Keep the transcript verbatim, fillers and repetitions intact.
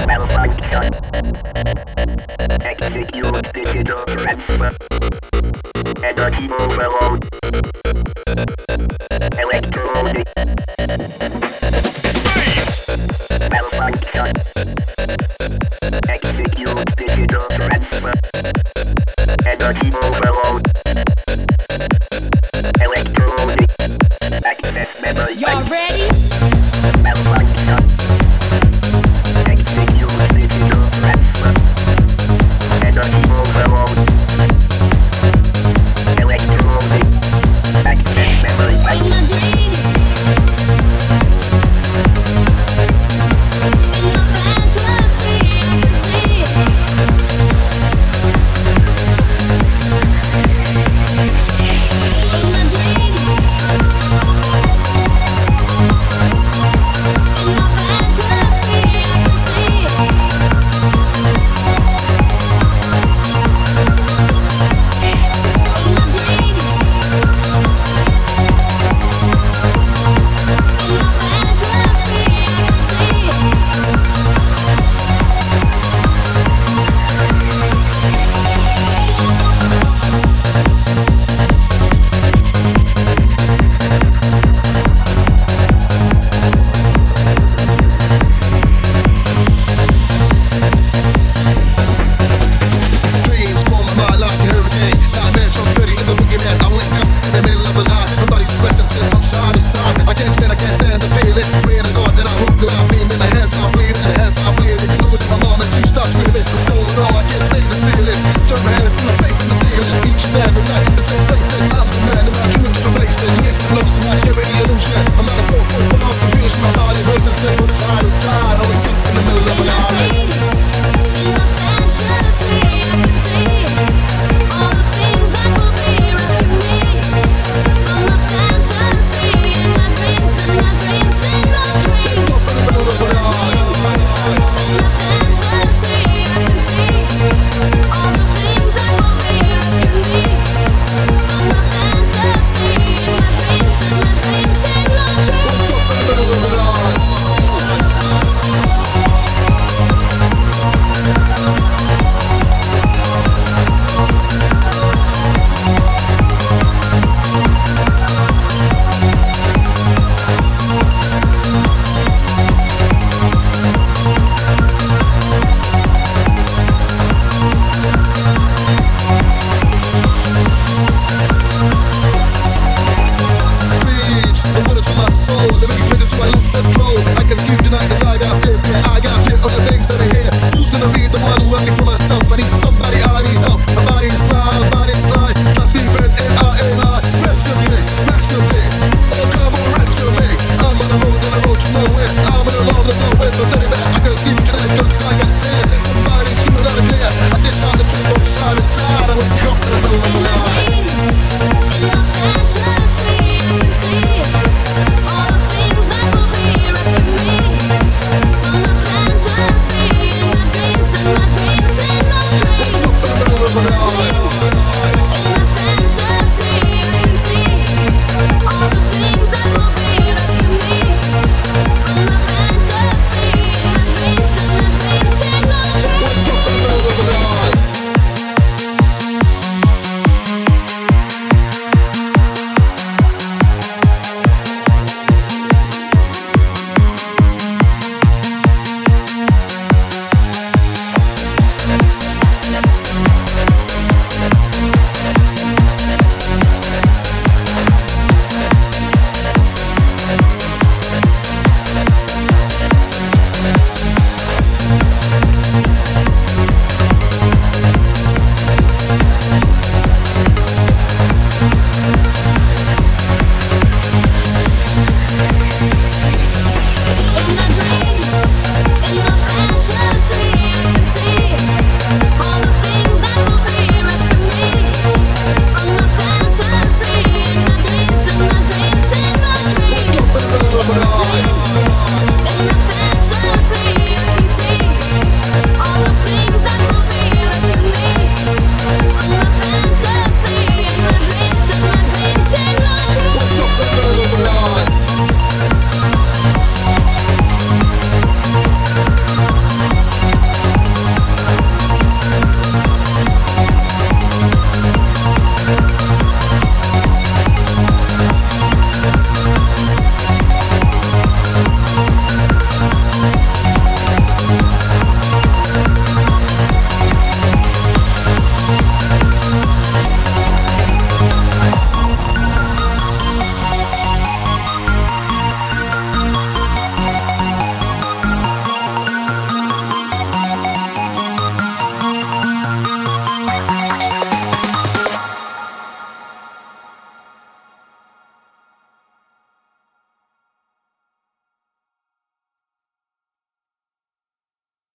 Malfunction. Execute digital transfer. Energy overload. Electronic. Malfunction. Execute digital transfer. Energy overload. Electronic. Access memory. Y'all ready? Malfunction. Execute digital transfer. Energy overload. Electronic. Access memory. In my dreams. In my fantasy, I can see it. In my dreams. In my fantasy, I can see it. In my dreams. In my fantasy, I can see it. Dreams form my mind like a hurricane. Nightmares from thirty in the boogeyman. I wake up in the middle of the night. Nobody's present since I'm side to side. I can't stand, I can't stand the feeling. Praying to God that I hope that I'm beaming. The hands are bleeding, the hands are bleeding. Look at my mom and she starts screaming. It's going on, I can't stand the ceiling. Turn my hands to my face in the ceiling. Each and every night in the same place. And I'm the man in my dreams to place. And yes, the love's my charity illusion. I'm not a four foot from off confusion. My body hurts and flips on the side of time. I wake up in the middle of In the my night. dreams, in my fantasy, I can see all the things that will be rescue me from my fantasy. In my dreams, in my dreams, in my dreams. In my fantasy, I can see all the things that will be rescue me from my fantasy. In my dreams, in my dreams, in my dreams. Dreams, the waters from my soul. They make me prison till I lose control. I can keep denying 'cause I got fear. Yeah, I got fear of the things that I hear. Who's gonna be the one working for myself? I need somebody, I need help. My body's fine, my body's fine. Just be friend and I and I. Rescue me, rescue me. Oh, come on, rescue me. I'm on the road, on the road to nowhere. I'm on the road to nowhere. So tell me that I can